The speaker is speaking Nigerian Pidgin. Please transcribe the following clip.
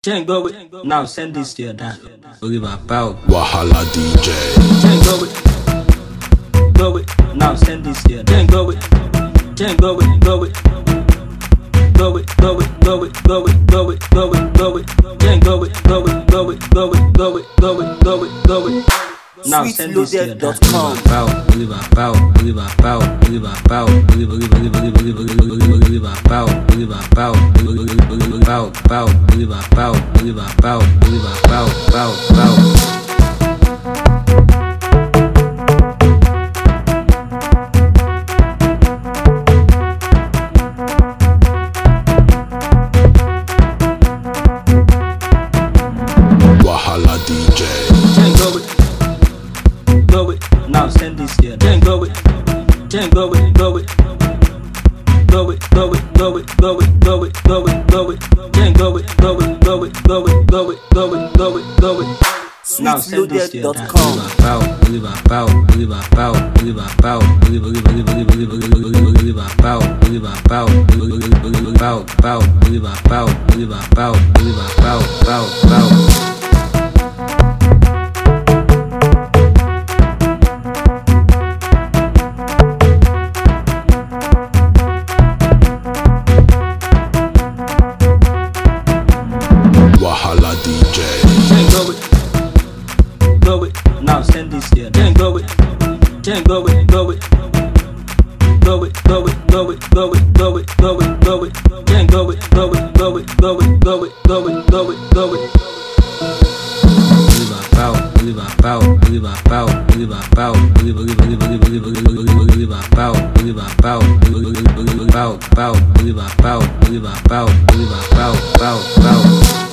Can't go with. Now send this to your dad. Believe about Wahala DJ. Can't go with. Go with. Now send this to your dad. Can't go with. Can't go with. Go with. Go with. Go with. Go with. Go with. Go with. Go with. Go with. Can't go with. Go with. Go with. Go with. Go with. Go with. Go with. Go with. Now send this to your dad. Believe about. Believe about. Believe about. Believe about. Believe about. Believe about. Believe about. Believe about. Believe about. Believe about. Wahala DJ. Can't go with. Go with. Now send this here. Can't go with. Can't go with. Go with. Go with. Go with. Go with. Go with. Go with. Go with. Go with. Can't go with. Go with. Go with. Go with. Go with. Go with. Go with. Go with. Now send this to your dad. Believe about. Believe about. Believe about. Believe about. Believe about. Believe about. Believe about. Believe about. Believe about. Wahala DJ. Can't go with. Go with. Now send this here. Can't go with. Can't go with. Go with. Go with. Go with. Go with. Go with. Go with. Go with. Go with. Can't go with. Go with. Go with. Go with. Go with. Go with. Go with. Go with. Believe about. Believe about. Believe about. Believe about. Believe about. Believe about. Believe about. Believe about. Believe about. Believe about.